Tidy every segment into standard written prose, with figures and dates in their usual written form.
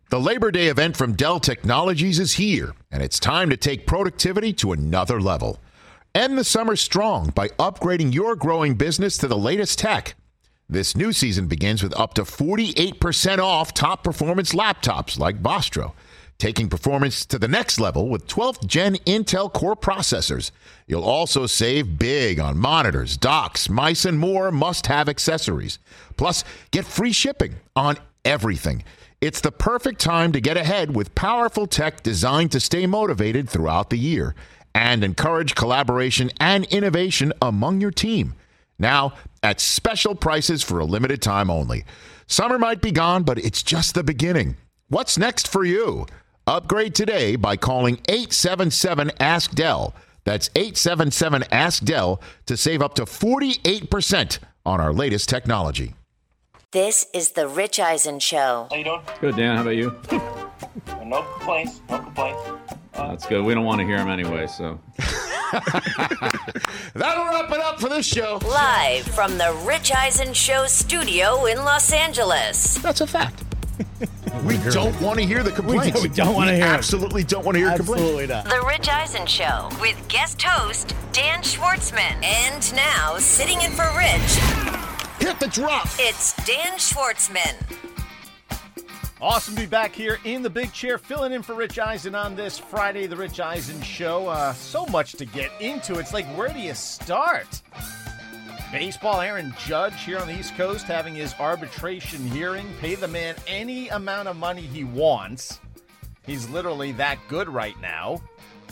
The Labor Day event from Dell Technologies is here, and it's time to take productivity to another level. End the summer strong by upgrading your growing business to the latest tech. This new season begins with up to 48% off top performance laptops like Vostro, taking performance to the next level with 12th Gen Intel Core processors. You'll also save big on monitors, docks, mice, and more must-have accessories. Plus, get free shipping on everything. It's the perfect time to get ahead with powerful tech designed to stay motivated throughout the year and encourage collaboration and innovation among your team. Now, at special prices for a limited time only. Summer might be gone, but it's just the beginning. What's next for you? Upgrade today by calling 877-ASK-DELL. That's 877-ASK-DELL to save up to 48% on our latest technology. This is the Rich Eisen Show. How you doing? Good, Dan. How about you? No complaints. No complaints. That's good. We don't want to hear him anyway, so. That'll wrap it up for this show. Live from the Rich Eisen Show studio in Los Angeles. That's a fact. We don't want to hear the complaints. We don't want to hear absolutely don't want to hear complaints. Absolutely not. The Rich Eisen Show with guest host Dan Schwartzman. And now, sitting in for Rich, Hit the drop. it's Dan Schwartzman. Awesome to be back here in the big chair, filling in for Rich Eisen on this Friday, the Rich Eisen Show. So much to get into. It's like, where do you start? Baseball, Aaron Judge here on the East Coast having his arbitration hearing. Pay the man any amount of money he wants. He's literally that good right now.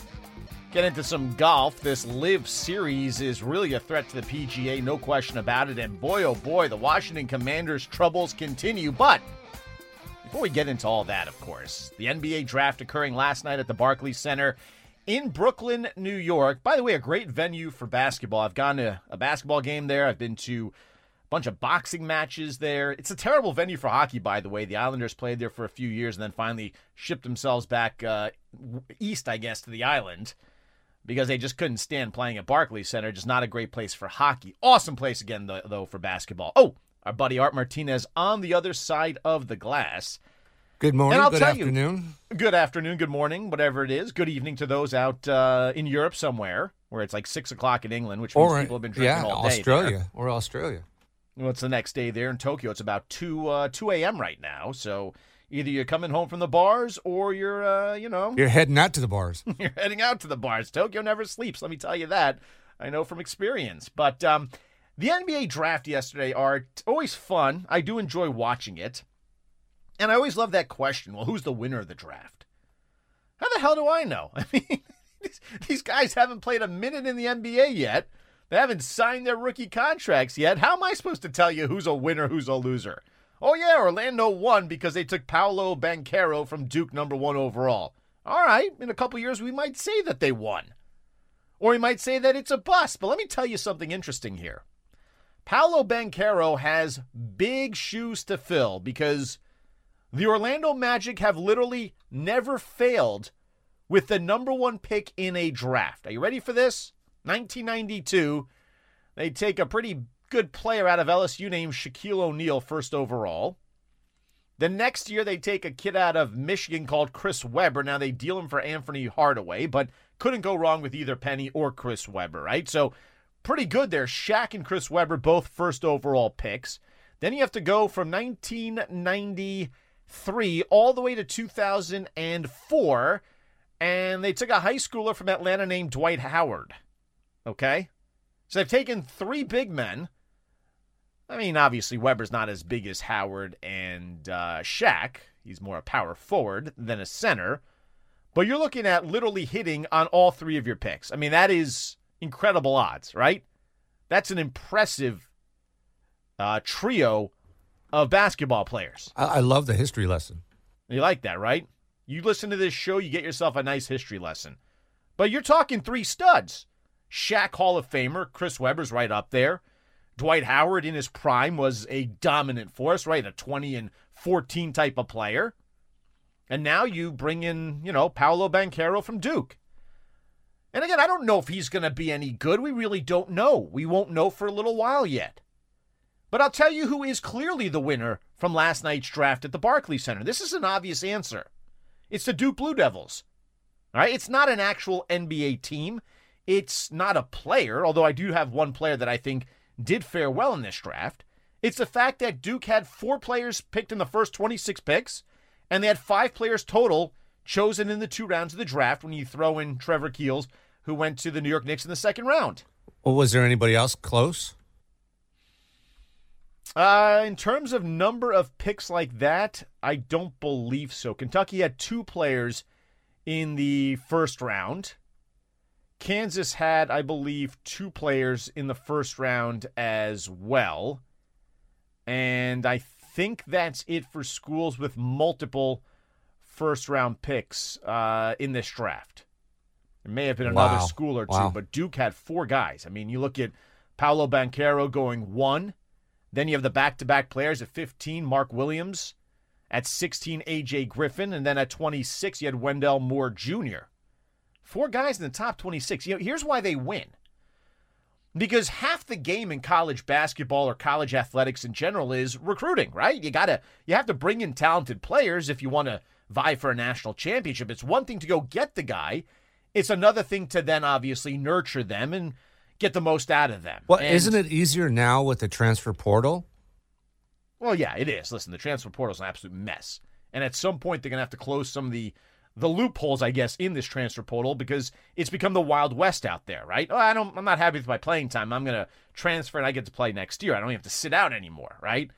Get into some golf. This LIV Series is really a threat to the PGA, no question about it. And boy, oh boy, the Washington Commanders' troubles continue. But before we get into all that, of course, the NBA draft occurring last night at the Barclays Center in Brooklyn, New York. By the way, a great venue for basketball. I've gone to a basketball game there. I've been to a bunch of boxing matches there. It's a terrible venue for hockey, by the way. The Islanders played there for a few years and then finally shipped themselves back east, I guess, to the island because they just couldn't stand playing at Barclays Center. Just not a great place for hockey. Awesome place again, though, for basketball. Oh, our buddy Art Martinez on the other side of the glass. Good morning, And good afternoon. Good afternoon, good morning, whatever it is. Good evening to those out in Europe somewhere, where it's like 6 o'clock in England, which means people have been drinking all day. Australia or Australia. Well, it's the next day there in Tokyo. It's about 2 a.m. right now. So either you're coming home from the bars or you're, You're heading out to the bars. you're heading out to the bars. Tokyo never sleeps, let me tell you that. I know from experience. But the NBA draft yesterday are always fun. I do enjoy watching it. And I always love that question, well, who's the winner of the draft? How the hell do I know? I mean, these guys haven't played a minute in the NBA yet. They haven't signed their rookie contracts yet. How am I supposed to tell you who's a winner, who's a loser? Oh, yeah, Orlando won because they took Paolo Banchero from Duke #1 overall. All right, in a couple years, we might say that they won. Or we might say that it's a bust. But let me tell you something interesting here. Paolo Banchero has big shoes to fill because the Orlando Magic have literally never failed with the #1 pick in a draft. Are you ready for this? 1992, they take a pretty good player out of LSU named Shaquille O'Neal first overall. The next year, they take a kid out of Michigan called Chris Webber. Now, they deal him for Anthony Hardaway, but couldn't go wrong with either Penny or Chris Webber, right? So, pretty good there. Shaq and Chris Webber, both first overall picks. Then you have to go from 1993 all the way to 2004, and they took a high schooler from Atlanta named Dwight Howard. Okay? So they've taken 3 big men. I mean, obviously, Webber's not as big as Howard and Shaq. He's more a power forward than a center. But you're looking at literally hitting on all 3 of your picks. I mean, that is incredible odds, right? That's an impressive trio of basketball players. I love the history lesson. You like that, right? You listen to this show, you get yourself a nice history lesson. But you're talking 3 studs. Shaq, Hall of Famer. Chris Webber's right up there. Dwight Howard in his prime was a dominant force, right? A 20 and 14 type of player. And now you bring in, Paolo Banchero from Duke. And again, I don't know if he's going to be any good. We really don't know. We won't know for a little while yet. But I'll tell you who is clearly the winner from last night's draft at the Barclays Center. This is an obvious answer. It's the Duke Blue Devils. All right? It's not an actual NBA team. It's not a player, although I do have one player that I think did fare well in this draft. It's the fact that Duke had 4 players picked in the first 26 picks, and they had 5 players total chosen in the 2 rounds of the draft when you throw in Trevor Keels, who went to the New York Knicks in the second round. Well, was there anybody else close? In terms of number of picks like that, I don't believe so. Kentucky had 2 players in the first round. Kansas had, I believe, 2 players in the first round as well. And I think that's it for schools with multiple first-round picks in this draft. There may have been another school or two, but Duke had 4 guys. I mean, you look at Paolo Banchero going 1. Then you have the back-to-back players at 15, Mark Williams. At 16, A.J. Griffin. And then at 26, you had Wendell Moore Jr. 4 guys in the top 26. You know, here's why they win. Because half the game in college basketball or college athletics in general is recruiting, right? You have to bring in talented players if you want to vie for a national championship. It's one thing to go get the guy. It's another thing to then obviously nurture them and get the most out of them. Well, isn't it easier now with the transfer portal? Well, yeah, it is. Listen, the transfer portal is an absolute mess. And at some point, they're going to have to close some of the loopholes, I guess, in this transfer portal because it's become the Wild West out there, right? Oh, I'm not happy with my playing time. I'm going to transfer and I get to play next year. I don't have to sit out anymore, right?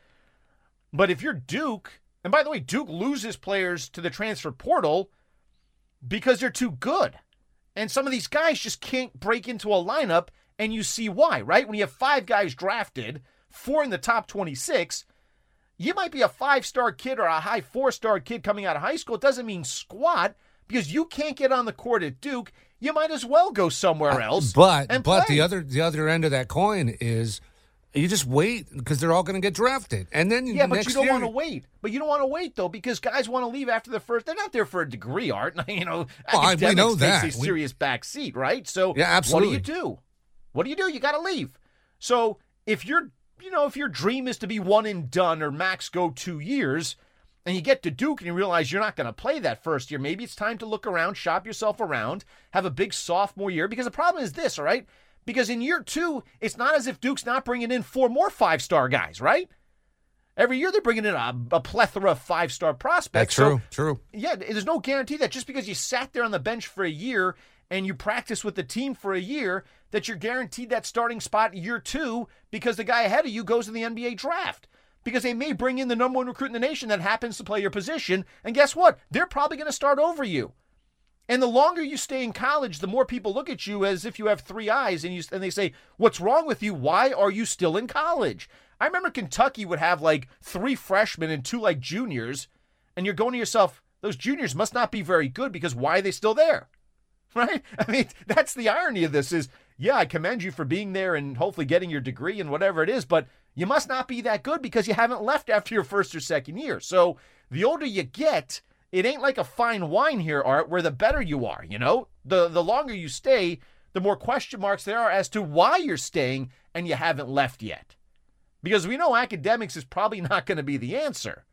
But if you're Duke, and by the way, Duke loses players to the transfer portal because they're too good. And some of these guys just can't break into a lineup, and you see why, right? When you have 5 guys drafted, 4 in the top 26, you might be a 5-star kid or a high 4-star kid coming out of high school. It doesn't mean squat because you can't get on the court at Duke. You might as well go somewhere else. But the other end of that coin is you just wait because they're all going to get drafted, and then but you don't want to wait. But you don't want to wait though because guys want to leave after the first. They're not there for a degree, Art. You know, academics we know that takes a serious back seat, right? So yeah, absolutely. What do you do? You got to leave. So if your dream is to be one and done or max go 2 years, and you get to Duke and you realize you're not going to play that first year, maybe it's time to look around, shop yourself around, have a big sophomore year. Because the problem is this, all right? Because in year 2, it's not as if Duke's not bringing in 4 more 5-star guys, right? Every year they're bringing in a plethora of 5-star prospects. That's true. Yeah, there's no guarantee that just because you sat there on the bench for a year and you practice with the team for a year, that you're guaranteed that starting spot in year 2 because the guy ahead of you goes in the NBA draft. Because they may bring in the number 1 recruit in the nation that happens to play your position, and guess what? They're probably going to start over you. And the longer you stay in college, the more people look at you as if you have 3 eyes, and they say, what's wrong with you? Why are you still in college? I remember Kentucky would have like 3 freshmen and 2 like juniors, and you're going to yourself, those juniors must not be very good because why are they still there? Right? I mean, that's the irony of this is, yeah, I commend you for being there and hopefully getting your degree and whatever it is, but you must not be that good because you haven't left after your first or second year. So the older you get, it ain't like a fine wine here, Art, where the better you are, you know? The longer you stay, the more question marks there are as to why you're staying and you haven't left yet. Because we know academics is probably not going to be the answer.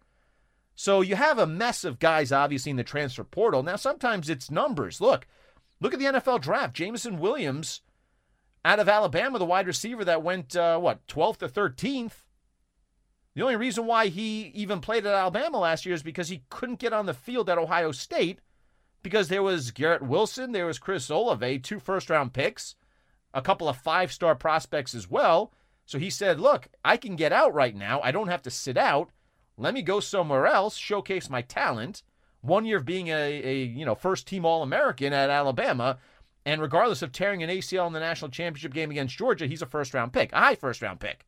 So you have a mess of guys, obviously, in the transfer portal. Now, sometimes it's numbers. Look at the NFL draft. Jameson Williams out of Alabama, the wide receiver that went, 12th or 13th. The only reason why he even played at Alabama last year is because he couldn't get on the field at Ohio State because there was Garrett Wilson, there was Chris Olave, 2 first-round picks, a couple of 5-star prospects as well. So he said, look, I can get out right now. I don't have to sit out. Let me go somewhere else, showcase my talent. 1 year of being a first-team All-American at Alabama, and regardless of tearing an ACL in the national championship game against Georgia, he's a first-round pick, a high first-round pick.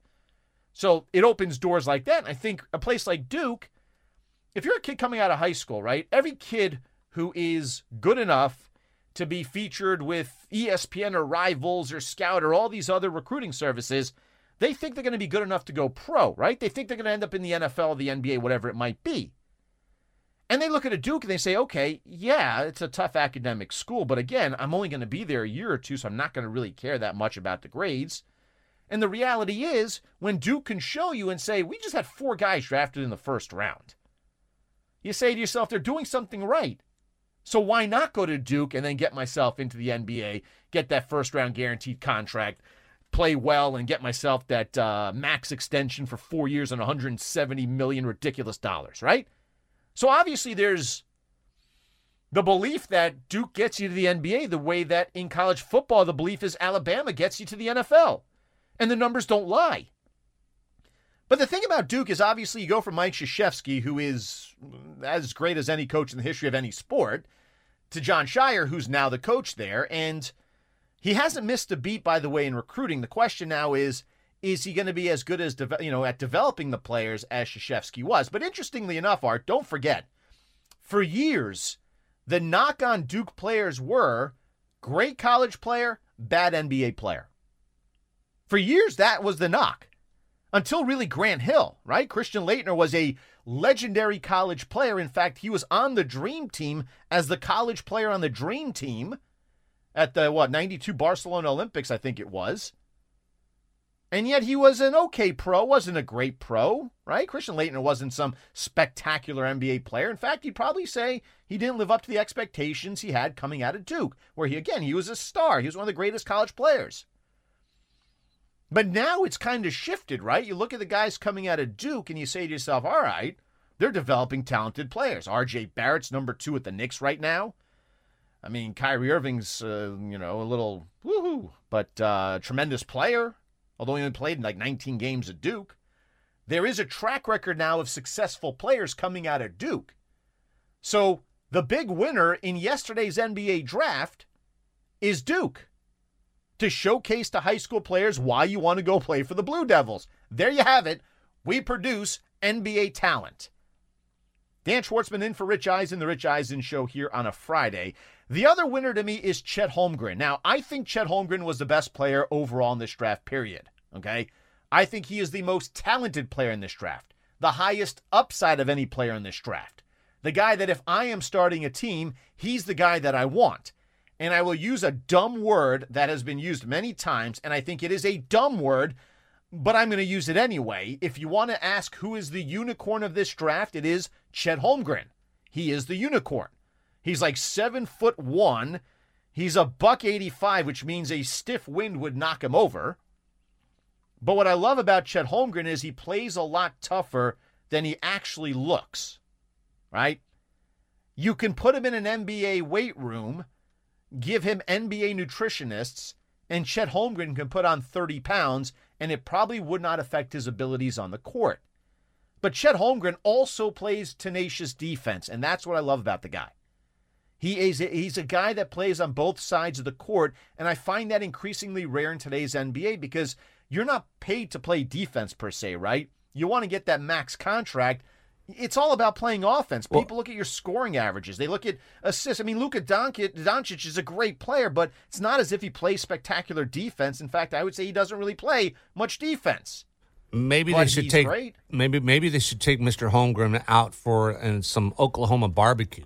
So it opens doors like that. And I think a place like Duke, if you're a kid coming out of high school, right, every kid who is good enough to be featured with ESPN or Rivals or Scout or all these other recruiting services, they think they're going to be good enough to go pro, right? They think they're going to end up in the NFL, the NBA, whatever it might be. And they look at a Duke and they say, okay, yeah, it's a tough academic school, but again, I'm only going to be there a year or two, so I'm not going to really care that much about the grades. And the reality is, when Duke can show you and say, we just had 4 guys drafted in the first round, you say to yourself, they're doing something right. So why not go to Duke and then get myself into the NBA, get that first-round guaranteed contract, play well, and get myself that max extension for 4 years and $170 million ridiculous dollars, right? So obviously there's the belief that Duke gets you to the NBA the way that in college football the belief is Alabama gets you to the NFL. And the numbers don't lie. But the thing about Duke is obviously you go from Mike Krzyzewski, who is as great as any coach in the history of any sport, to John Shire, who's now the coach there. And he hasn't missed a beat, by the way, in recruiting. The question now is he going to be as good as at developing the players as Krzyzewski was? But interestingly enough, Art, don't forget, for years, the knock on Duke players were great college player, bad NBA player. For years, that was the knock. Until really Grant Hill, right? Christian Laettner was a legendary college player. In fact, he was on the Dream Team as the college player on the Dream Team at the, 92 Barcelona Olympics, I think it was. And yet he was an okay pro, wasn't a great pro, right? Christian Laettner wasn't some spectacular NBA player. In fact, you'd probably say he didn't live up to the expectations he had coming out of Duke, where he was a star. He was one of the greatest college players. But now it's kind of shifted, right? You look at the guys coming out of Duke and you say to yourself, all right, they're developing talented players. R.J. Barrett's number 2 at the Knicks right now. I mean, Kyrie Irving's, a little woohoo, but tremendous player, although he only played in like 19 games at Duke. There is a track record now of successful players coming out of Duke. So the big winner in yesterday's NBA draft is Duke, to showcase to high school players why you want to go play for the Blue Devils. There you have it. We produce NBA talent. Dan Schwartzman in for Rich Eisen, the Rich Eisen Show here on a Friday. The other winner to me is Chet Holmgren. Now, I think Chet Holmgren was the best player overall in this draft, period. Okay? I think he is the most talented player in this draft, the highest upside of any player in this draft. The guy that if I am starting a team, he's the guy that I want. And I will use a dumb word that has been used many times, and I think it is a dumb word, but I'm going to use it anyway. If you want to ask who is the unicorn of this draft, it is Chet Holmgren. He is the unicorn. He's like 7'1". He's a $185, which means a stiff wind would knock him over. But what I love about Chet Holmgren is he plays a lot tougher than he actually looks, right? You can put him in an NBA weight room, give him NBA nutritionists, and Chet Holmgren can put on 30 pounds, and it probably would not affect his abilities on the court. But Chet Holmgren also plays tenacious defense, and that's what I love about the guy. He's a guy that plays on both sides of the court, and I find that increasingly rare in today's NBA because you're not paid to play defense per se, right? You want to get that max contract. It's all about playing offense. People look at your scoring averages. They look at assists. I mean, Luka Doncic is a great player, but it's not as if he plays spectacular defense. In fact, I would say he doesn't really play much defense. Maybe But they should he's take great. maybe they should take Mr. Holmgren out for some Oklahoma barbecue.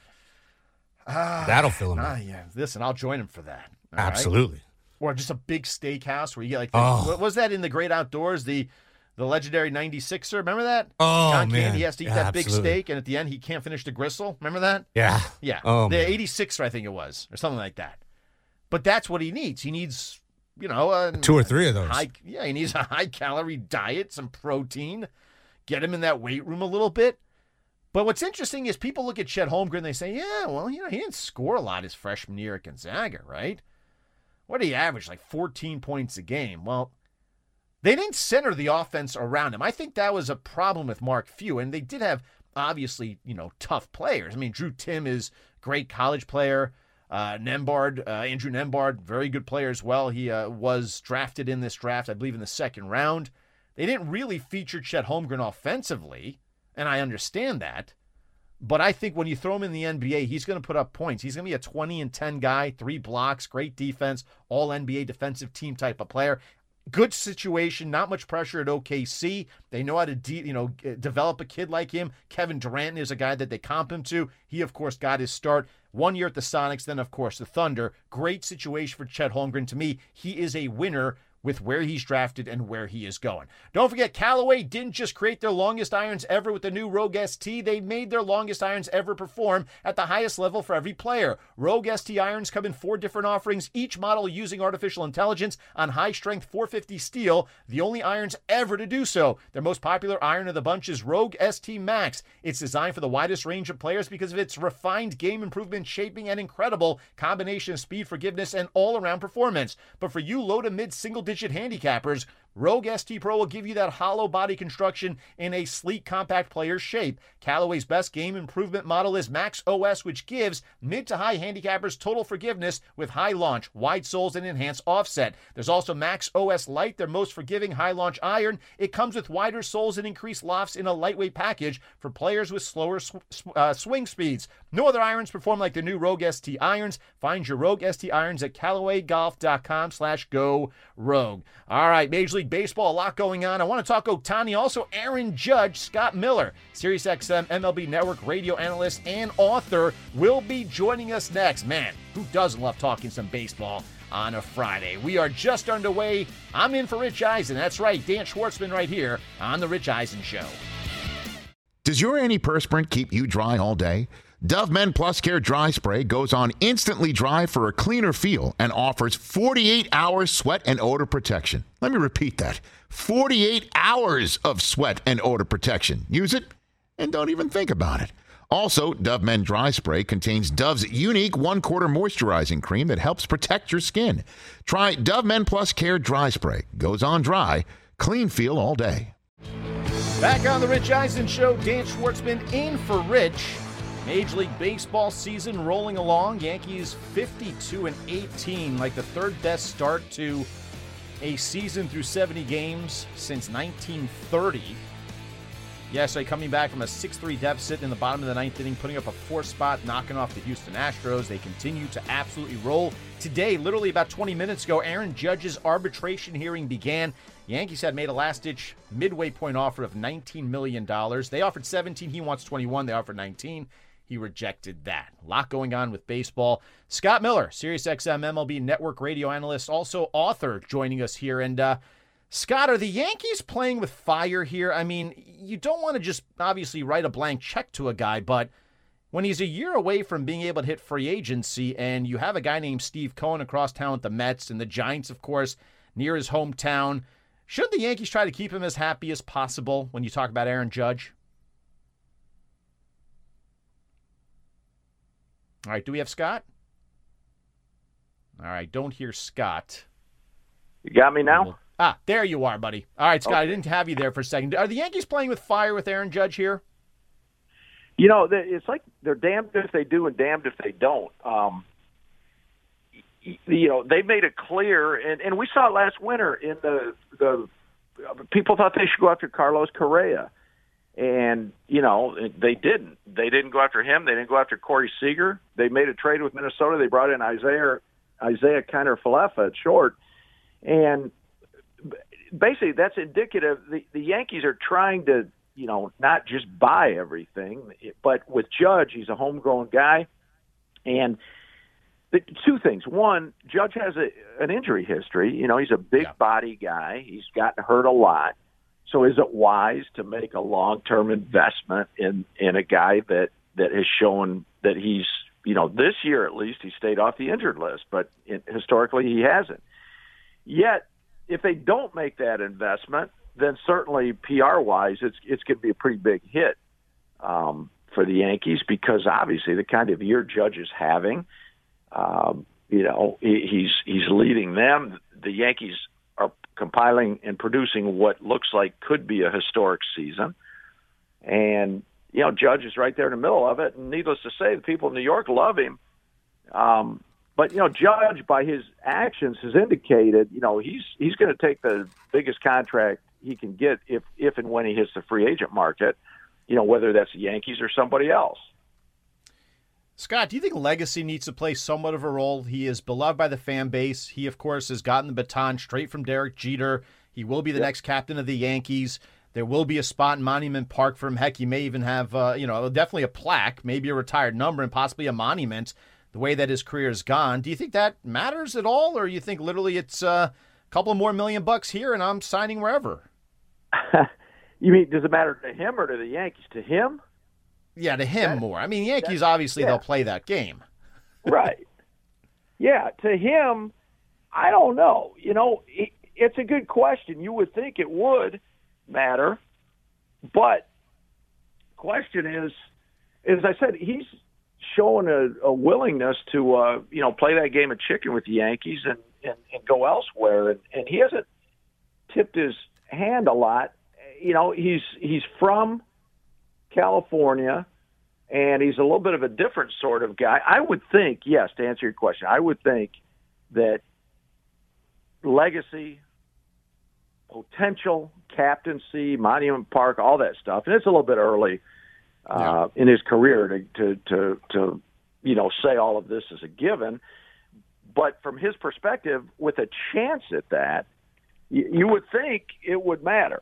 That'll fill him in. Yeah. Listen, I'll join him for that. All right? Absolutely. Or just a big steakhouse where you get like, Oh. what was that in The Great Outdoors? The legendary 96er. Remember that? Oh, John man. Candy has to eat Yeah, that big absolutely. steak, and at the end he can't finish the gristle. Remember that? Yeah. Yeah. Oh, the man. 86er, I think it was, or something like that. But that's what he needs. He needs, 2 or 3 of those. He needs a high-calorie diet, some protein, get him in that weight room a little bit. But what's interesting is people look at Chet Holmgren and they say, yeah, well, he didn't score a lot his freshman year at Gonzaga, right? What did he average? Like 14 points a game. Well, they didn't center the offense around him. I think that was a problem with Mark Few, and they did have, obviously, tough players. I mean, Drew Timm is a great college player. Andrew Nembhard, very good player as well. He was drafted in this draft, I believe, in the second round. They didn't really feature Chet Holmgren offensively, and I understand that. But I think when you throw him in the NBA, he's going to put up points. He's going to be a 20-10 guy, 3 blocks, great defense, all NBA defensive team type of player. Good situation, not much pressure at OKC. They know how to develop a kid like him. Kevin Durant is a guy that they comp him to. He, of course, got his start 1 year at the Sonics, then, of course, the Thunder. Great situation for Chet Holmgren. To me, he is a winner with where he's drafted and where he is going. Don't forget, Callaway didn't just create their longest irons ever with the new Rogue ST. They made their longest irons ever perform at the highest level for every player. Rogue ST irons come in 4 different offerings, each model using artificial intelligence on high-strength 450 steel, the only irons ever to do so. Their most popular iron of the bunch is Rogue ST Max. It's designed for the widest range of players because of its refined game improvement shaping and incredible combination of speed, forgiveness, and all-around performance. But for you low to mid single-digit handicappers, Rogue ST Pro will give you that hollow body construction in a sleek, compact player's shape. Callaway's best game improvement model is Max OS, which gives mid to high handicappers total forgiveness with high launch, wide soles, and enhanced offset. There's also Max OS Light, their most forgiving high launch iron. It comes with wider soles and increased lofts in a lightweight package for players with slower swing speeds. No other irons perform like the new Rogue ST irons. Find your Rogue ST irons at CallawayGolf.com/GoRogue. All right, Major League Baseball, a lot going on. I want to talk Ohtani, also Aaron Judge. Scott Miller, SiriusXM MLB Network radio analyst and author, will be joining us next. Man, who doesn't love talking some baseball on a Friday? We are just underway. I'm in for Rich Eisen. That's right, Dan Schwartzman right here on The Rich Eisen Show. Does your antiperspirant keep you dry all day? Dove Men Plus Care Dry Spray goes on instantly dry for a cleaner feel and offers 48 hours sweat and odor protection. Let me repeat that. 48 hours of sweat and odor protection. Use it and don't even think about it. Also, Dove Men Dry Spray contains Dove's unique 1/4 moisturizing cream that helps protect your skin. Try Dove Men Plus Care Dry Spray. Goes on dry, clean feel all day. Back on The Rich Eisen Show, Dan Schwartzman in for Rich. Major League Baseball season rolling along. Yankees 52-18, like the third best start to a season through 70 games since 1930. Yesterday, coming back from a 6-3 deficit in the bottom of the ninth inning, putting up a 4th spot, knocking off the Houston Astros. They continue to absolutely roll. Today, literally about 20 minutes ago, Aaron Judge's arbitration hearing began. Yankees had made a last-ditch midway point offer of $19 million. They offered 17. He wants 21. They offered 19. He rejected that. A lot going on with baseball. Scott Miller, SiriusXM MLB Network radio analyst, also author, joining us here. And Scott, are the Yankees playing with fire here? I mean, you don't want to just obviously write a blank check to a guy, but when he's a year away from being able to hit free agency and you have a guy named Steve Cohen across town with the Mets and the Giants, of course, near his hometown, shouldn't the Yankees try to keep him as happy as possible when you talk about Aaron Judge? All right, do we have Scott? All right, don't hear Scott. You got me now? There you are, buddy. All right, Scott, okay. I didn't have you there for a second. Are the Yankees playing with fire with Aaron Judge here? You know, it's like they're damned if they do and damned if they don't. You know, they made it clear, and we saw it last winter in the people thought they should go after Carlos Correa. And, you know, they didn't. They didn't go after him. They didn't go after Corey Seager. They made a trade with Minnesota. They brought in Isaiah Kiner-Falefa at short. And basically that's indicative. The Yankees are trying to, you know, not just buy everything, but with Judge, he's a homegrown guy. And the two things. One, Judge has an injury history. You know, he's a big body guy. He's gotten hurt a lot. So is it wise to make a long-term investment in a guy that has shown that he's, you know, this year at least he stayed off the injured list, but historically he hasn't. Yet, if they don't make that investment, then certainly PR-wise it's going to be a pretty big hit for the Yankees because obviously the kind of year Judge is having, you know, he's leading them. The Yankees are compiling and producing what looks like could be a historic season. And, you know, Judge is right there in the middle of it. And needless to say, the people in New York love him. But, you know, Judge, by his actions, has indicated, you know, he's going to take the biggest contract he can get if and when he hits the free agent market, you know, whether that's the Yankees or somebody else. Scott, do you think legacy needs to play somewhat of a role? He is beloved by the fan base. He, of course, has gotten the baton straight from Derek Jeter. He will be the next captain of the Yankees. There will be a spot in Monument Park for him. Heck, he may even have, definitely a plaque, maybe a retired number, and possibly a monument, the way that his career has gone. Do you think that matters at all, or you think literally it's couple more $1 million here, and I'm signing wherever. You mean, does it matter to him or to the Yankees? To him? Yeah, to him more. I mean, Yankees, obviously, they'll play that game. Right. Yeah, to him, I don't know. It's a good question. You would think it would matter, but question is, as I said, he's showing a willingness to, play that game of chicken with the Yankees and go elsewhere. And he hasn't tipped his hand a lot. He's from California, and he's a little bit of a different sort of guy. I would think, yes, to answer your question, I would think that legacy, potential, captaincy, Monument Park, all that stuff, and it's a little bit early in his career to say all of this is a given. But from his perspective, with a chance at that, you would think it would matter.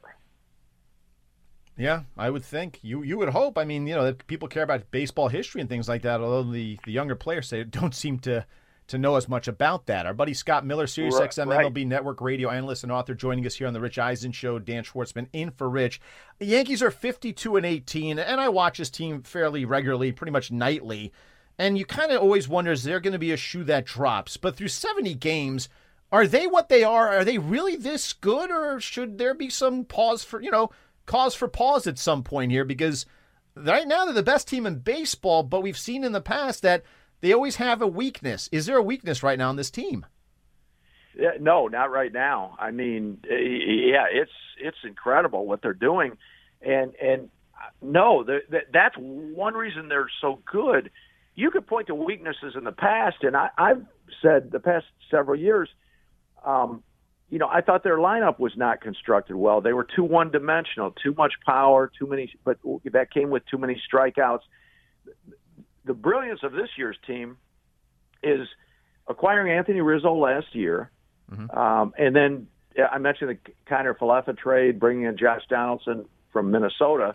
Yeah, I would think. You would hope. I mean, that people care about baseball history and things like that, although the younger players don't seem to know as much about that. Our buddy Scott Miller, SiriusXM MLB Network radio analyst and author, joining us here on the Rich Eisen Show. Dan Schwartzman in for Rich. The Yankees are 52-18, and I watch this team fairly regularly, pretty much nightly. And you kind of always wonder, is there going to be a shoe that drops? But through 70 games, are they what they are? Are they really this good, or should there be some cause for pause at some point here? Because right now they're the best team in baseball, but we've seen in the past that they always have a weakness. Is there a weakness right now on this team? Yeah, no, not right now. I mean, it's incredible what they're doing, and no, that's one reason they're so good. You could point to weaknesses in the past, and I've said the past several years, I thought their lineup was not constructed well. They were too one-dimensional, too much power, but that came with too many strikeouts. The brilliance of this year's team is acquiring Anthony Rizzo last year, and then I mentioned the Kiner Falefa trade, bringing in Josh Donaldson from Minnesota.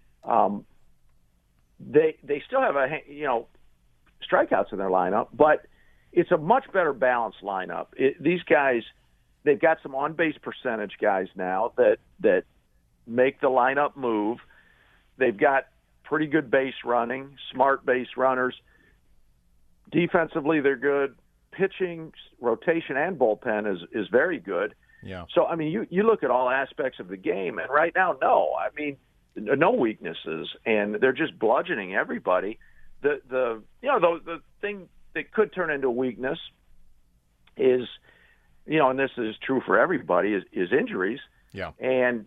They still have strikeouts in their lineup, but it's a much better balanced lineup. These guys, they've got some on-base percentage guys now that make the lineup move. They've got pretty good base running, smart base runners. Defensively, they're good. Pitching, rotation, and bullpen is very good. Yeah. So, I mean, you look at all aspects of the game, and right now, no weaknesses, and they're just bludgeoning everybody. The thing that could turn into a weakness is, and this is true for everybody, is injuries. Yeah. And,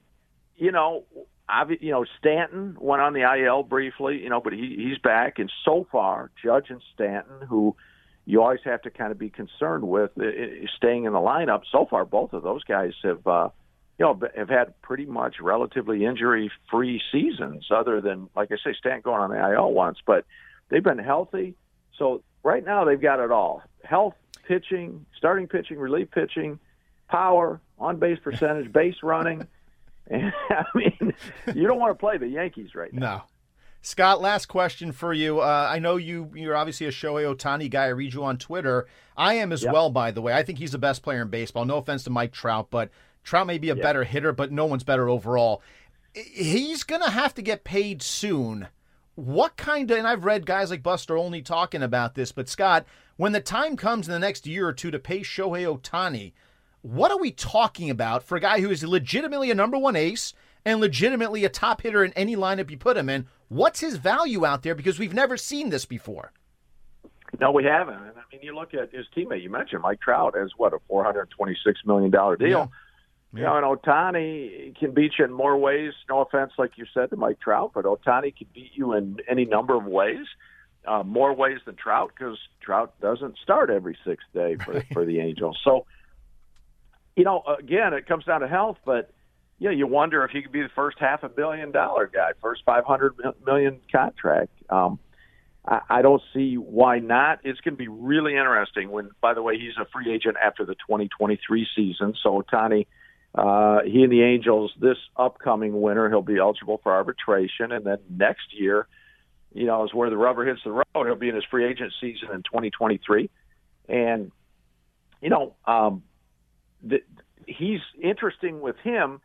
Stanton went on the IL briefly, but he's back. And so far, Judge and Stanton, who you always have to kind of be concerned with staying in the lineup, so far both of those guys have had pretty much relatively injury-free seasons, other than, like I say, Stanton going on the IL once. But they've been healthy. So right now they've got it all. Health, pitching, starting pitching, relief pitching, power, on-base percentage, base running. And, you don't want to play the Yankees right now. No. Scott, last question for you. I know you're obviously a Shohei Ohtani guy. I read you on Twitter. I am as well, by the way. I think he's the best player in baseball. No offense to Mike Trout, but Trout may be a better hitter, but no one's better overall. He's going to have to get paid soon. What kind of, and I've read guys like Buster Olney talking about this, but Scott, when the time comes in the next year or two to pay Shohei Ohtani, what are we talking about for a guy who is legitimately a number one ace and legitimately a top hitter in any lineup you put him in? What's his value out there? Because we've never seen this before. No, we haven't. And you look at his teammate. You mentioned Mike Trout as a $426 million deal. Yeah. And Ohtani can beat you in more ways. No offense, like you said, to Mike Trout, but Ohtani can beat you in any number of ways, more ways than Trout, because Trout doesn't start every sixth day for the Angels. So, again, it comes down to health, but you wonder if he could be the first $500 million guy, first $500 million contract. I don't see why not. It's going to be really interesting when, by the way, he's a free agent after the 2023 season. So Ohtani, he and the Angels, this upcoming winter, he'll be eligible for arbitration. And then next year, is where the rubber hits the road. He'll be in his free agent season in 2023. And, he's interesting with him.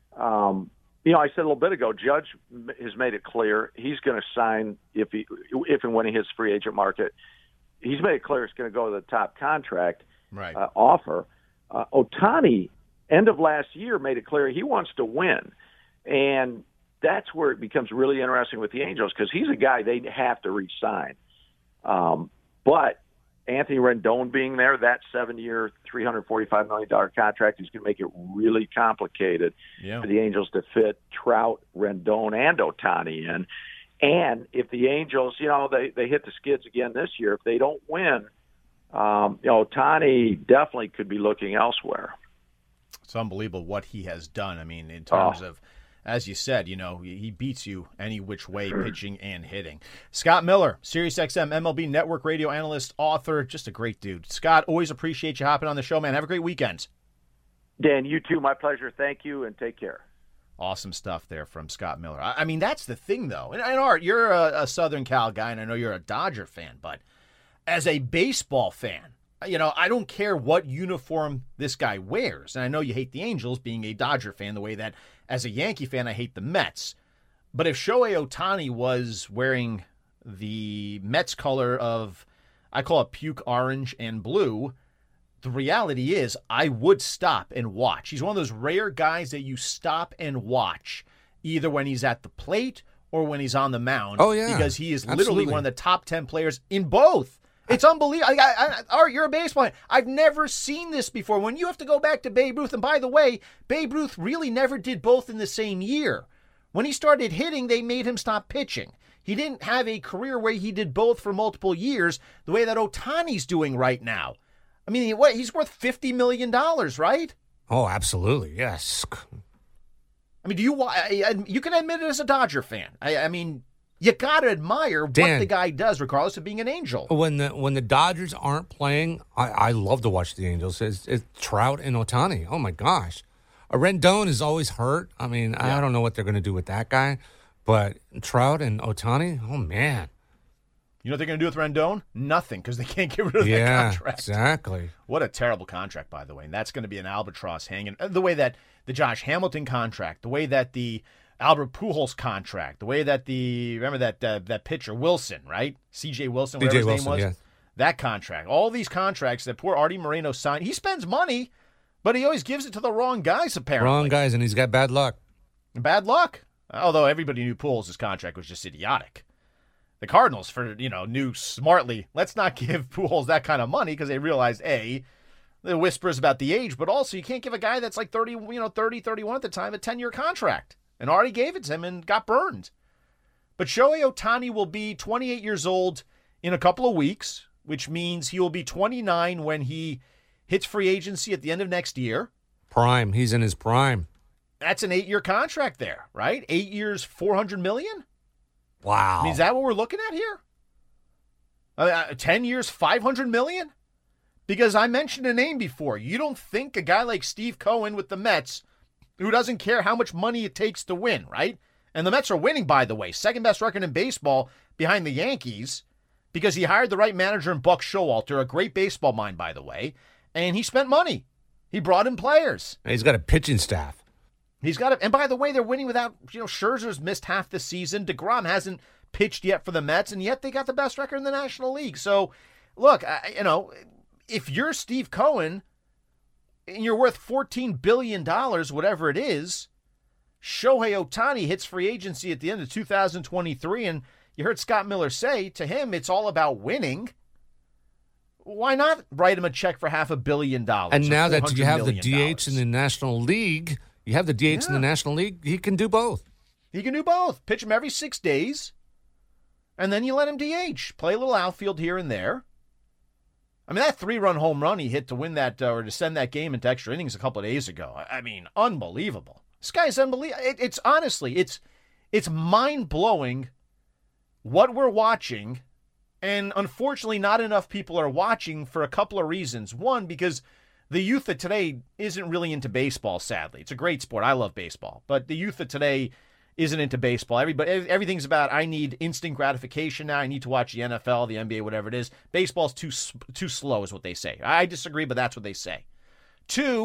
I said a little bit ago, Judge has made it clear he's going to sign if and when he hits free agent market. He's made it clear it's going to go to the top contract offer. Ohtani, end of last year, made it clear he wants to win. And that's where it becomes really interesting with the Angels because he's a guy they have to re-sign. But Anthony Rendon being there, that 7-year, $345 million contract is going to make it really complicated for the Angels to fit Trout, Rendon, and Ohtani in. And if the Angels, they hit the skids again this year, if they don't win, Ohtani definitely could be looking elsewhere. It's unbelievable what he has done. I mean, in terms of, as you said, he beats you any which way, pitching and hitting. Scott Miller, SiriusXM MLB Network radio analyst, author, just a great dude. Scott, always appreciate you hopping on the show, man. Have a great weekend. Dan, you too. My pleasure. Thank you, and take care. Awesome stuff there from Scott Miller. I mean, that's the thing, though. And Art, you're a Southern Cal guy, and I know you're a Dodger fan, but as a baseball fan, I don't care what uniform this guy wears. And I know you hate the Angels, being a Dodger fan, the way that as a Yankee fan, I hate the Mets. But if Shohei Ohtani was wearing the Mets color of, I call it puke orange and blue, the reality is I would stop and watch. He's one of those rare guys that you stop and watch, either when he's at the plate or when he's on the mound. Oh, yeah. Because he is Absolutely. literally one of the top 10 players in both. It's unbelievable. Art, you're a baseball fan. I've never seen this before. When you have to go back to Babe Ruth, and by the way, Babe Ruth really never did both in the same year. When he started hitting, they made him stop pitching. He didn't have a career where he did both for multiple years, the way that Ohtani's doing right now. I mean, he's worth $50 million, right? Oh, absolutely, yes. I mean, you can admit it as a Dodger fan. I mean, you got to admire what the guy does, regardless of being an Angel. When the Dodgers aren't playing, I love to watch the Angels. It's Trout and Ohtani. Oh, my gosh. Rendon is always hurt. I mean, I don't know what they're going to do with that guy. But Trout and Ohtani, oh, man. You know what they're going to do with Rendon? Nothing, because they can't get rid of that contract. Exactly. What a terrible contract, by the way. And that's going to be an albatross hanging. The way that the Josh Hamilton contract, the way that the Albert Pujols contract, the way that remember that pitcher, Wilson, right? C.J. Wilson, whatever his name was? Yeah. That contract. All these contracts that poor Artie Moreno signed. He spends money, but he always gives it to the wrong guys, apparently. Wrong guys, and he's got bad luck. Bad luck. Although everybody knew Pujols' contract was just idiotic. The Cardinals, knew smartly, let's not give Pujols that kind of money because they realized, A, the whispers about the age, but also you can't give a guy that's like 30, 31 at the time a 10-year contract. And already gave it to him and got burned. But Shohei Ohtani will be 28 years old in a couple of weeks, which means he will be 29 when he hits free agency at the end of next year. Prime. He's in his prime. That's an 8-year contract there, right? 8 years, $400 million? Wow. I mean, is that what we're looking at here? 10 years, $500 million? Because I mentioned a name before. You don't think a guy like Steve Cohen with the Mets, who doesn't care how much money it takes to win, right? And the Mets are winning, by the way. Second best record in baseball behind the Yankees because he hired the right manager in Buck Showalter, a great baseball mind, by the way, and he spent money. He brought in players. He's got a pitching staff. He's got and by the way, they're winning without, Scherzer's missed half the season. DeGrom hasn't pitched yet for the Mets, and yet they got the best record in the National League. So, look, if you're Steve Cohen, and you're worth $14 billion, whatever it is, Shohei Ohtani hits free agency at the end of 2023, and you heard Scott Miller say, to him, it's all about winning. Why not write him a check for $500 million? And now that you have the $400 DH in the National League, in the National League, he can do both. He can do both. Pitch him every 6 days, and then you let him DH. Play a little outfield here and there. I mean, that 3-run home run he hit to win that, or to send that game into extra innings a couple of days ago. I mean, unbelievable. This guy's unbelievable. It's honestly, it's mind-blowing what we're watching, and unfortunately not enough people are watching for a couple of reasons. One, because the youth of today isn't really into baseball, sadly. It's a great sport. I love baseball. But the youth of today isn't into baseball. Everything's about, I need instant gratification now. I need to watch the NFL, the NBA, whatever it is. Baseball's too slow is what they say. I disagree, but that's what they say. Two,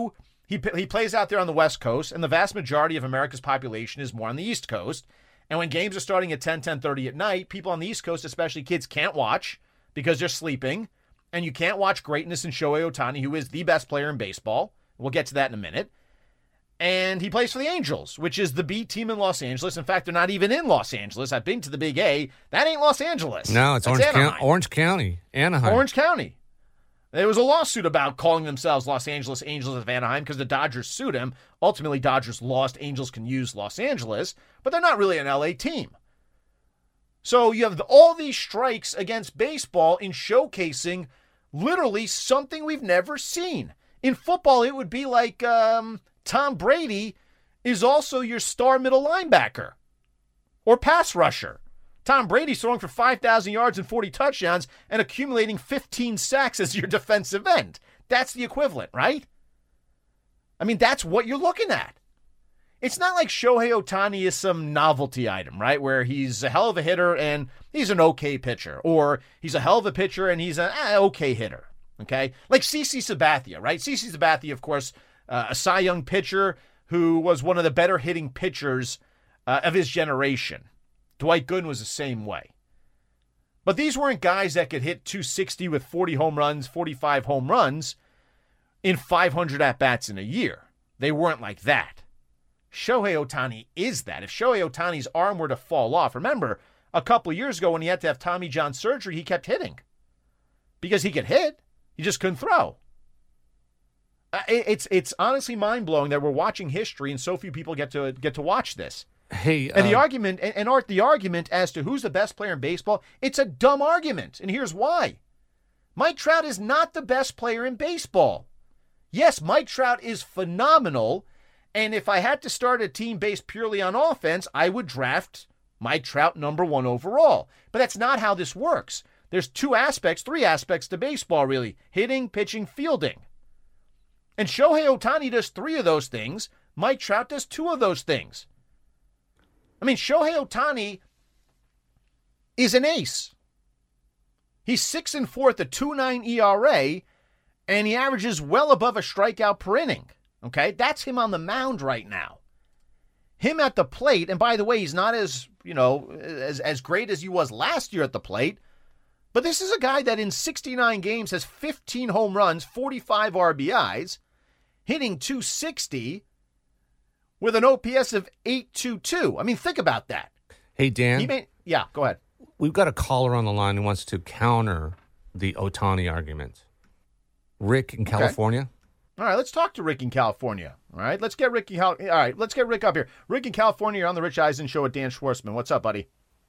He plays out there on the West Coast, and the vast majority of America's population is more on the East Coast. And when games are starting at 10:30 at night, people on the East Coast, especially kids, can't watch because they're sleeping. And you can't watch greatness in Shohei Ohtani, who is the best player in baseball. We'll get to that in a minute. And he plays for the Angels, which is the B team in Los Angeles. In fact, they're not even in Los Angeles. I've been to the Big A. That ain't Los Angeles. No, it's Orange County, Anaheim. Orange County. There was a lawsuit about calling themselves Los Angeles Angels of Anaheim because the Dodgers sued him. Ultimately, Dodgers lost. Angels can use Los Angeles, but they're not really an LA team. So you have all these strikes against baseball in showcasing literally something we've never seen. In football, it would be like Tom Brady is also your star middle linebacker or pass rusher. Tom Brady's throwing for 5,000 yards and 40 touchdowns and accumulating 15 sacks as your defensive end. That's the equivalent, right? I mean, that's what you're looking at. It's not like Shohei Ohtani is some novelty item, right? Where he's a hell of a hitter and he's an okay pitcher. Or he's a hell of a pitcher and he's an okay hitter, okay? Like CC Sabathia, right? CC Sabathia, of course, a Cy Young pitcher who was one of the better hitting pitchers of his generation. Dwight Gooden was the same way. But these weren't guys that could hit 260 with 40 home runs, 45 home runs in 500 at-bats in a year. They weren't like that. Shohei Ohtani is that. If Shohei Ohtani's arm were to fall off, remember, a couple of years ago when he had to have Tommy John surgery, he kept hitting. Because he could hit, he just couldn't throw. It's honestly mind-blowing that we're watching history and so few people get to watch this. Hey, and the argument, and Art, the argument as to who's the best player in baseball, it's a dumb argument, and here's why. Mike Trout is not the best player in baseball. Yes, Mike Trout is phenomenal, and if I had to start a team based purely on offense, I would draft Mike Trout number 1 overall. But that's not how this works. There's 3 aspects to baseball, really. Hitting, pitching, fielding. And Shohei Ohtani does 3 of those things. Mike Trout does 2 of those things. I mean, Shohei Ohtani is an ace. He's 6-4 at the 2.9 ERA, and he averages well above a strikeout per inning. Okay, that's him on the mound right now. Him at the plate, and by the way, he's not as great as he was last year at the plate, but this is a guy that in 69 games has 15 home runs, 45 RBIs, hitting 260. With an OPS of 822. I mean, think about that. Hey, Dan. Yeah, go ahead. We've got a caller on the line who wants to counter the Ohtani argument. Rick in California. All right, let's talk to Rick in California. All right, let's get Rick up here. Rick in California, you're on the Rich Eisen Show with Dan Schwartzman. What's up, buddy?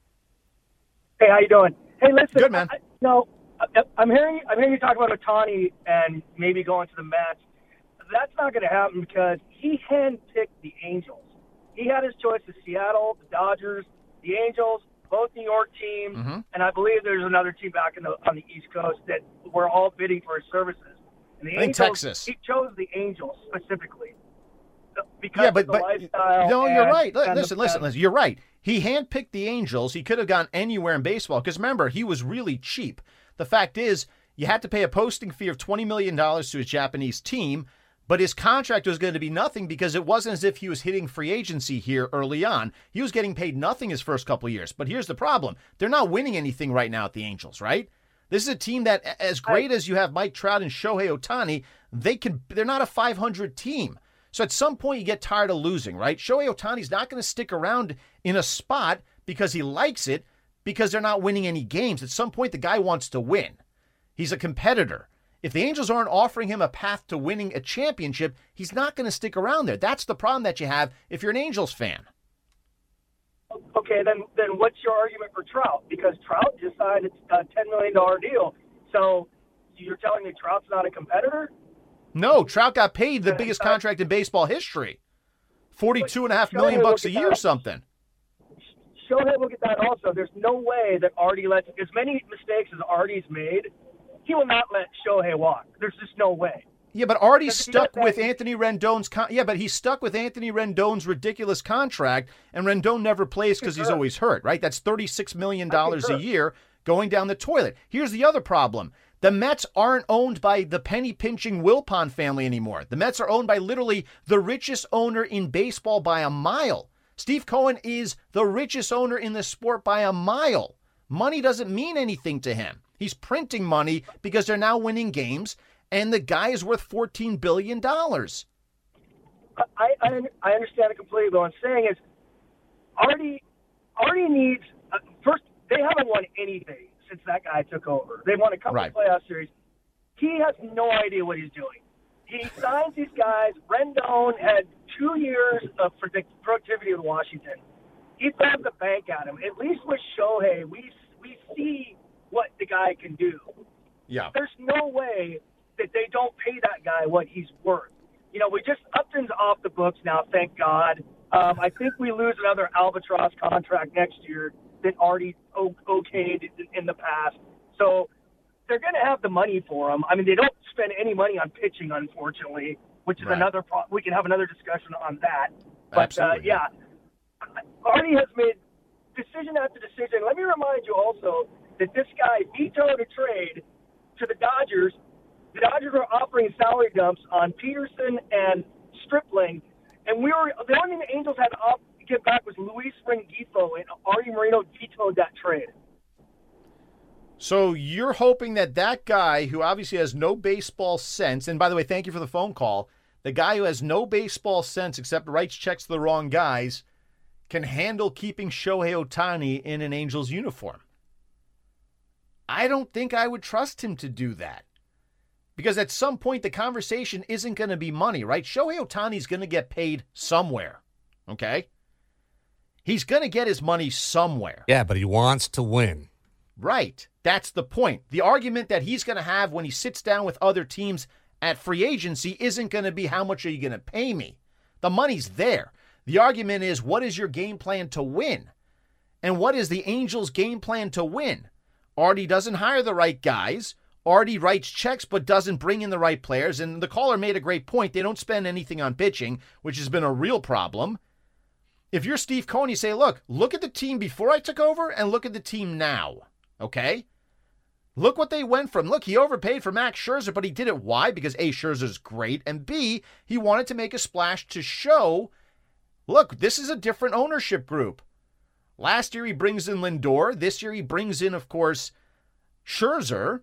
Hey, how you doing? Hey, listen. Good, man. I'm hearing you talk about Ohtani and maybe going to the Mets. That's not going to happen because he handpicked the Angels. He had his choice of Seattle, the Dodgers, the Angels, both New York teams, and I believe there's another team back on the East Coast that were all bidding for his services. And the Angels, Texas. He chose the Angels specifically because of the lifestyle. No, you're right. Listen. You're right. He handpicked the Angels. He could have gone anywhere in baseball because remember, he was really cheap. The fact is, you had to pay a posting fee of $20 million to a Japanese team. But his contract was going to be nothing because it wasn't as if he was hitting free agency here early on. He was getting paid nothing his first couple of years. But here's the problem. They're not winning anything right now at the Angels, right? This is a team that, as great as you have Mike Trout and Shohei Ohtani, they're not a 500 team. So at some point you get tired of losing, right? Shohei Ohtani's not going to stick around in a spot because he likes it, because they're not winning any games. At some point the guy wants to win. He's a competitor. If the Angels aren't offering him a path to winning a championship, he's not going to stick around there. That's the problem that you have if you're an Angels fan. Okay, then what's your argument for Trout? Because Trout just signed a $10 million deal. So you're telling me Trout's not a competitor? No, Trout got paid the biggest contract in baseball history. $42.5 million a year or something. Shohei will get that also. There's no way that Artie lets as many mistakes as Artie's made. He will not let Shohei walk. There's just no way. Yeah, but Artie's stuck with Anthony Rendon's he's stuck with Anthony Rendon's ridiculous contract, and Rendon never plays because he's always hurt, right? That's $36 million a year going down the toilet. Here's the other problem. The Mets aren't owned by the penny-pinching Wilpon family anymore. The Mets are owned by literally the richest owner in baseball by a mile. Steve Cohen is the richest owner in the sport by a mile. Money doesn't mean anything to him. He's printing money because they're now winning games, and the guy is worth $14 billion. I understand it completely. What I'm saying is Artie needs first. They haven't won anything since that guy took over. They've won a couple of playoff series. He has no idea what he's doing. He signs these guys. Rendon had 2 years of productivity with Washington. He throws the bank at him. At least with Shohei, we see what the guy can do. Yeah. There's no way that they don't pay that guy what he's worth. You know, Upton's off the books now, thank God. I think we lose another Albatross contract next year that Artie okayed in the past. So they're going to have the money for him. I mean, they don't spend any money on pitching, unfortunately, which is another problem. We can have another discussion on that. But, yeah, Artie has made decision after decision. Let me remind you also that this guy vetoed a trade to the Dodgers. The Dodgers were offering salary dumps on Peterson and Stripling, and the only thing the Angels had to get back was Luis Rengifo, and Artie Moreno vetoed that trade. So you're hoping that guy who obviously has no baseball sense, and by the way, thank you for the phone call, the guy who has no baseball sense except writes checks to the wrong guys, can handle keeping Shohei Ohtani in an Angels uniform. I don't think I would trust him to do that. Because at some point, the conversation isn't going to be money, right? Shohei Ohtani's going to get paid somewhere, okay? He's going to get his money somewhere. Yeah, but he wants to win. Right. That's the point. The argument that he's going to have when he sits down with other teams at free agency isn't going to be how much are you going to pay me? The money's there. The argument is, what is your game plan to win? And what is the Angels' game plan to win? Artie doesn't hire the right guys. Artie writes checks but doesn't bring in the right players. And the caller made a great point. They don't spend anything on pitching, which has been a real problem. If you're Steve Cohen, you say, look at the team before I took over and look at the team now, okay? Look what they went from. Look, he overpaid for Max Scherzer, but he did it. Why? Because A, Scherzer's great, and B, he wanted to make a splash to show, look, this is a different ownership group. Last year he brings in Lindor. This year he brings in, of course, Scherzer.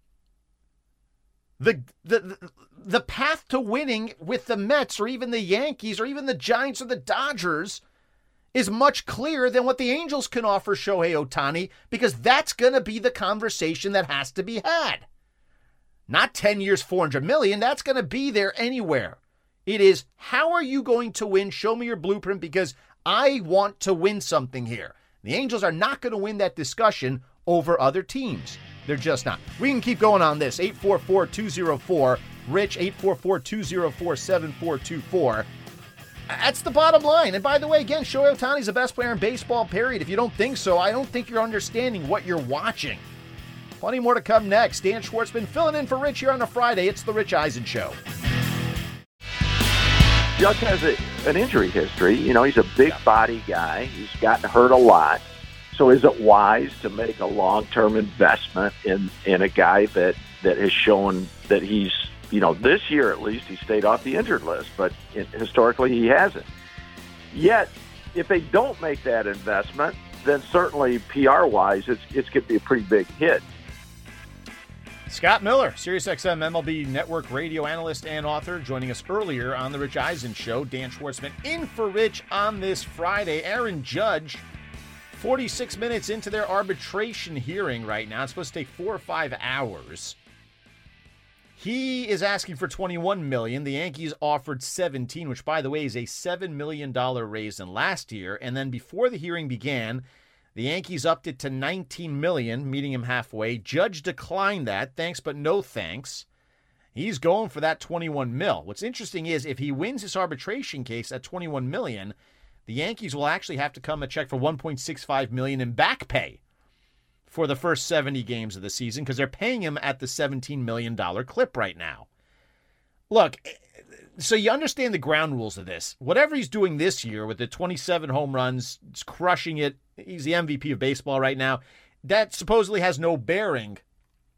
The path to winning with the Mets or even the Yankees or even the Giants or the Dodgers is much clearer than what the Angels can offer Shohei Ohtani, because that's going to be the conversation that has to be had. Not 10 years, $400 million. That's going to be there anywhere. It is, how are you going to win? Show me your blueprint, because I want to win something here. The Angels are not going to win that discussion over other teams. They're just not. We can keep going on this. 844-204-RICH, 844-204-7424. That's the bottom line. And by the way, again, Shohei Ohtani's the best player in baseball, period. If you don't think so, I don't think you're understanding what you're watching. Plenty more to come next. Dan Schwartzman filling in for Rich here on a Friday. It's the Rich Eisen Show. Judge has an injury history. You know, he's a big body guy. He's gotten hurt a lot. So is it wise to make a long-term investment in a guy that has shown that he's, you know, this year at least he stayed off the injured list, but historically he hasn't. Yet, if they don't make that investment, then certainly PR-wise it's going to be a pretty big hit. Scott Miller, SiriusXM MLB Network radio analyst and author, joining us earlier on the Rich Eisen Show. Dan Schwartzman in for Rich on this Friday. Aaron Judge, 46 minutes into their arbitration hearing right now. It's supposed to take 4 or 5 hours. He is asking for $21 million. The Yankees offered $17, which, by the way, is a $7 million raise than last year. And then before the hearing began, the Yankees upped it to $19 million, meeting him halfway. Judge declined that. Thanks, but no thanks. He's going for that $21 million. What's interesting is if he wins this arbitration case at $21 million, the Yankees will actually have to come a check for $1.65 million in back pay for the first 70 games of the season, because they're paying him at the $17 million clip right now. Look, so you understand the ground rules of this. Whatever he's doing this year with the 27 home runs, he's crushing it. He's the MVP of baseball right now. That supposedly has no bearing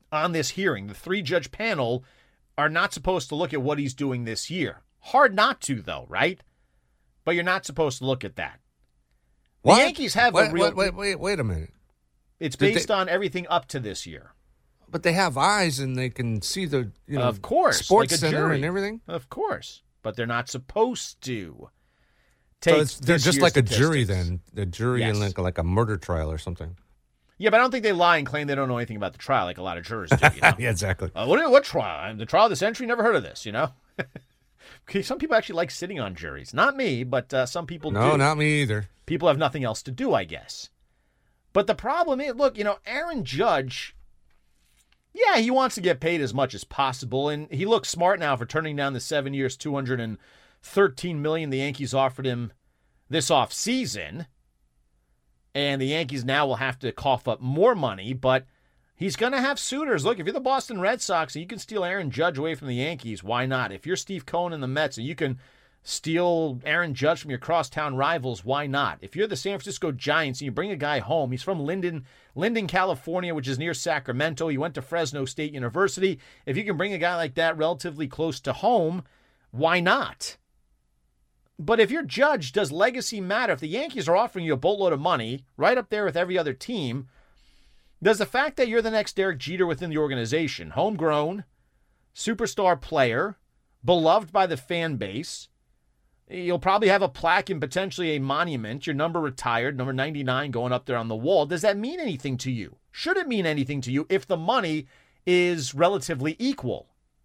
on this hearing. The 3-judge panel are not supposed to look at what he's doing this year. Hard not to, though, right? But you're not supposed to look at that. The Yankees have a real... Wait a minute. It's based on everything up to this year. But they have eyes and they can see the of course, sports like a center jury. and everything. Of course. But they're not supposed to. So they're just like a jury statistics. then. The jury in like a murder trial or something. Yeah, but I don't think they lie and claim they don't know anything about the trial like a lot of jurors do. You know? Yeah, exactly. What trial? The trial of the century? Never heard of this, you know? Okay, some people actually like sitting on juries. Not me, but some people do. No, not me either. People have nothing else to do, I guess. But the problem is, look, Aaron Judge, yeah, he wants to get paid as much as possible, and he looks smart now for turning down the 7 years, $213 million the Yankees offered him this offseason. And the Yankees now will have to cough up more money, but he's going to have suitors. Look, if you're the Boston Red Sox and you can steal Aaron Judge away from the Yankees, why not? If you're Steve Cohen and the Mets and you can steal Aaron Judge from your crosstown rivals, why not? If you're the San Francisco Giants and you bring a guy home, he's from Linden, California, which is near Sacramento. He went to Fresno State University. If you can bring a guy like that relatively close to home, why not? But if you're Judge, does legacy matter? If the Yankees are offering you a boatload of money, right up there with every other team, does the fact that you're the next Derek Jeter within the organization, homegrown, superstar player, beloved by the fan base, you'll probably have a plaque and potentially a monument, your number retired, number 99 going up there on the wall. Does that mean anything to you? Should it mean anything to you if the money is relatively equal?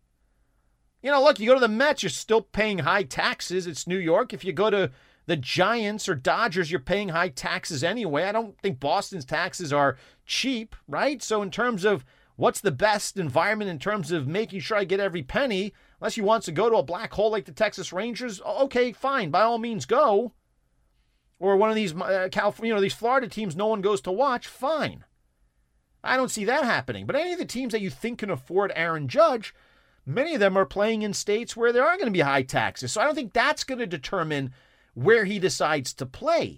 Look, you go to the Mets, you're still paying high taxes. It's New York. If you go to the Giants or Dodgers, you're paying high taxes anyway. I don't think Boston's taxes are cheap, right? So in terms of what's the best environment in terms of making sure I get every penny, unless you want to go to a black hole like the Texas Rangers, okay, fine, by all means go. Or one of these these Florida teams no one goes to watch, fine. I don't see that happening. But any of the teams that you think can afford Aaron Judge, many of them are playing in states where there are going to be high taxes. So I don't think that's going to determine where he decides to play.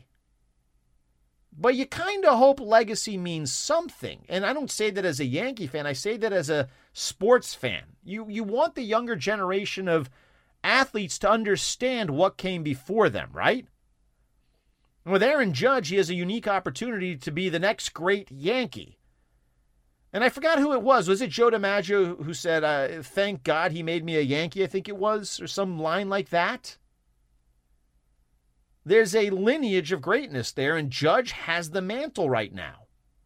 But you kind of hope legacy means something. And I don't say that as a Yankee fan. I say that as a sports fan. You want the younger generation of athletes to understand what came before them, right? And with Aaron Judge, he has a unique opportunity to be the next great Yankee. And I forgot who it was. Was it Joe DiMaggio who said, thank God he made me a Yankee, I think it was, or some line like that? There's a lineage of greatness there, and Judge has the mantle right now.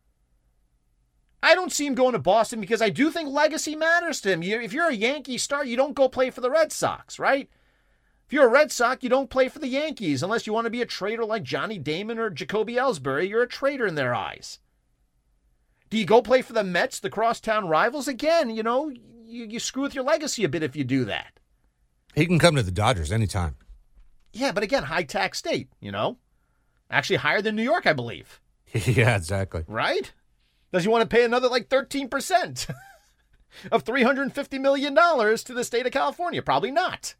I don't see him going to Boston because I do think legacy matters to him. If you're a Yankee star, you don't go play for the Red Sox, right? If you're a Red Sox, you don't play for the Yankees unless you want to be a traitor like Johnny Damon or Jacoby Ellsbury. You're a traitor in their eyes. Do you go play for the Mets, the crosstown rivals? Again, you screw with your legacy a bit if you do that. He can come to the Dodgers anytime. Yeah, but again, high tax state, Actually higher than New York, I believe. Yeah, exactly. Right? Does he want to pay another 13% of $350 million to the state of California? Probably not.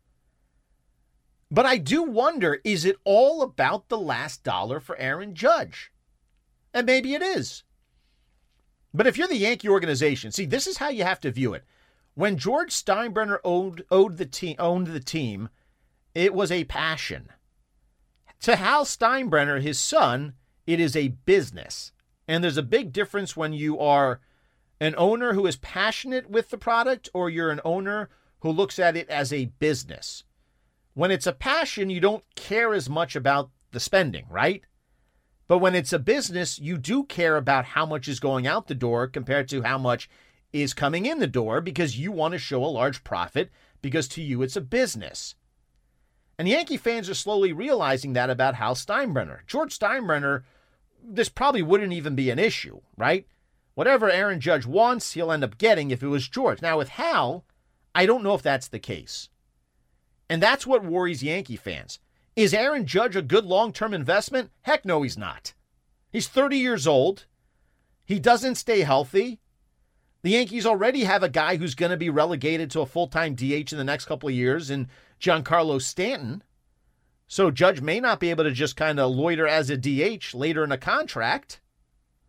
But I do wonder, is it all about the last dollar for Aaron Judge? And maybe it is. But if you're the Yankee organization, see, this is how you have to view it. When George Steinbrenner owned the team, it was a passion. To Hal Steinbrenner, his son, it is a business. And there's a big difference when you are an owner who is passionate with the product or you're an owner who looks at it as a business. When it's a passion, you don't care as much about the spending, right? But when it's a business, you do care about how much is going out the door compared to how much is coming in the door because you want to show a large profit because to you it's a business. And Yankee fans are slowly realizing that about Hal Steinbrenner. George Steinbrenner, this probably wouldn't even be an issue, right? Whatever Aaron Judge wants, he'll end up getting if it was George. Now with Hal, I don't know if that's the case. And that's what worries Yankee fans. Is Aaron Judge a good long-term investment? Heck no, he's not. He's 30 years old. He doesn't stay healthy. The Yankees already have a guy who's going to be relegated to a full-time DH in the next couple of years in Giancarlo Stanton. So Judge may not be able to just kind of loiter as a DH later in a contract.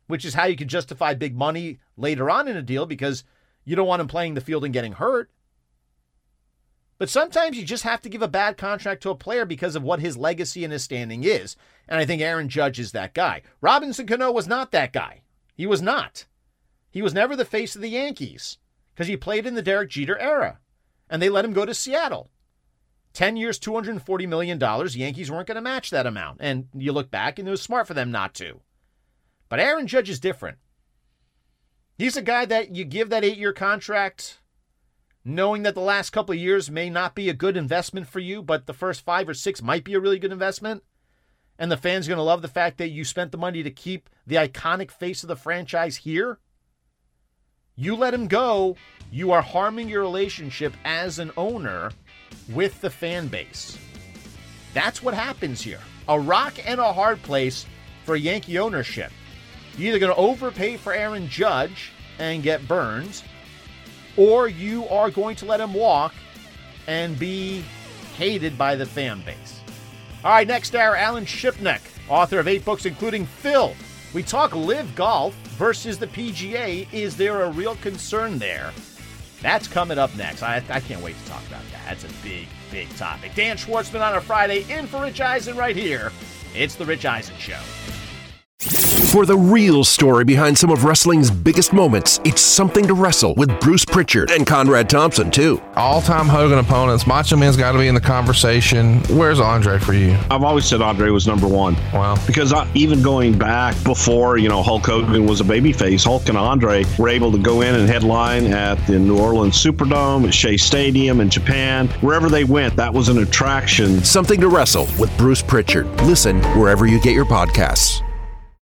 which is how you can justify big money later on in a deal because you don't want him playing the field and getting hurt. But sometimes you just have to give a bad contract to a player because of what his legacy and his standing is. And I think Aaron Judge is that guy. Robinson Cano was not that guy. He was not. He was never the face of the Yankees because he played in the Derek Jeter era. And they let him go to Seattle. 10 years, $240 million. The Yankees weren't going to match that amount. And you look back and it was smart for them not to. But Aaron Judge is different. He's a guy that you give that 8-year contract knowing that the last couple of years may not be a good investment for you, but the first 5 or 6 might be a really good investment. And the fans are going to love the fact that you spent the money to keep the iconic face of the franchise here. You let him go, you are harming your relationship as an owner with the fan base. That's what happens here. A rock and a hard place for Yankee ownership. You're either going to overpay for Aaron Judge and get burned, or you are going to let him walk and be hated by the fan base. All right, next hour, Alan Shipnuck, author of 8 books, including Phil. We talk live golf versus the PGA. Is there a real concern there? That's coming up next. I can't wait to talk about that. That's a big, big topic. Dan Schwartzman on a Friday, in for Rich Eisen right here. It's The Rich Eisen Show. For the real story behind some of wrestling's biggest moments, it's Something to Wrestle with Bruce Pritchard and Conrad Thompson, too. All-time Hogan opponents. Macho Man's got to be in the conversation. Where's Andre for you? I've always said Andre was number one. Wow. Because even going back before, Hulk Hogan was a babyface, Hulk and Andre were able to go in and headline at the New Orleans Superdome, at Shea Stadium in Japan. Wherever they went, that was an attraction. Something to Wrestle with Bruce Pritchard. Listen wherever you get your podcasts.